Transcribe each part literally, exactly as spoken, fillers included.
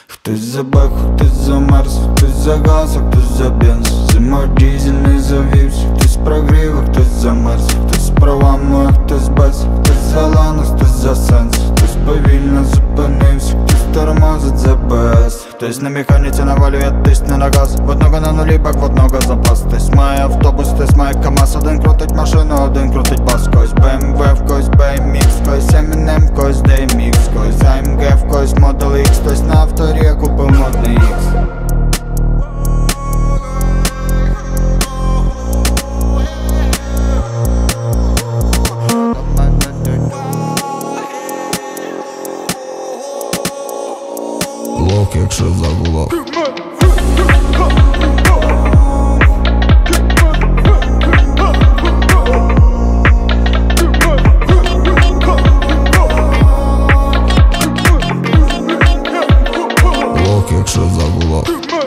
Хтось за беху, хтось замерз, хтось за газ, а хтось за бенз. Зимою дизельний завівся, хтось прогрів, а хтось замерз. Хтось з правами, а хтось без, хтось за лану, хтось за сенс. Хтось повільно зупинився, хтось тормозить за без. Хтось на механіці навалює, тисне на газ. В одного на нулі, бак в одного запас. Хтось має автобус, хтось має КамАЗ. Один крутить машину, один крутить бас. Когось Б М В, в когось Б М Х, когось Eminem, в когось Д М Х, когось А М Г, в когось Model X. Хтось на авторі купив модний X. Лок, якщо загуло. Лок, якщо загуло.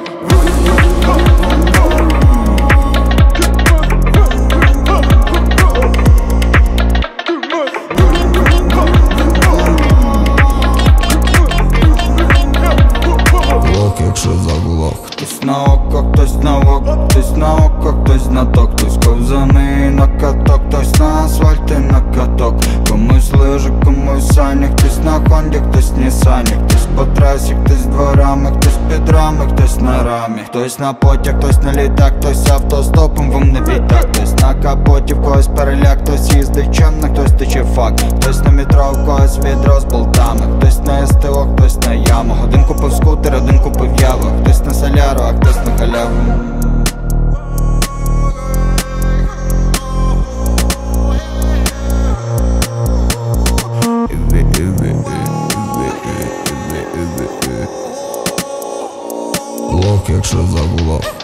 Якщо загуло. Хтось на око, хтось на око, хтось на око, хтось на ток. Хтось ковзани на каток, хтось на асфальті на каток. Комусь лижи, комусь сані, хтось на хонді, хтось нісані. Хтось по трасі, хтось дворами, хтось під рами, хтось на рамі. Хтось на потяг, хтось на літак, хтось автостопом в умний так. Хтось на капоті, в когось переляк, хтось їздить чемно, хтось тече фак. Хтось на метро, в когось відро з болтами. Хтось на С Т О, хтось на ямах. Один купив скутер, один купив яву. Хтось на соляру, а хтось на халяву. Лок, якщо загуло.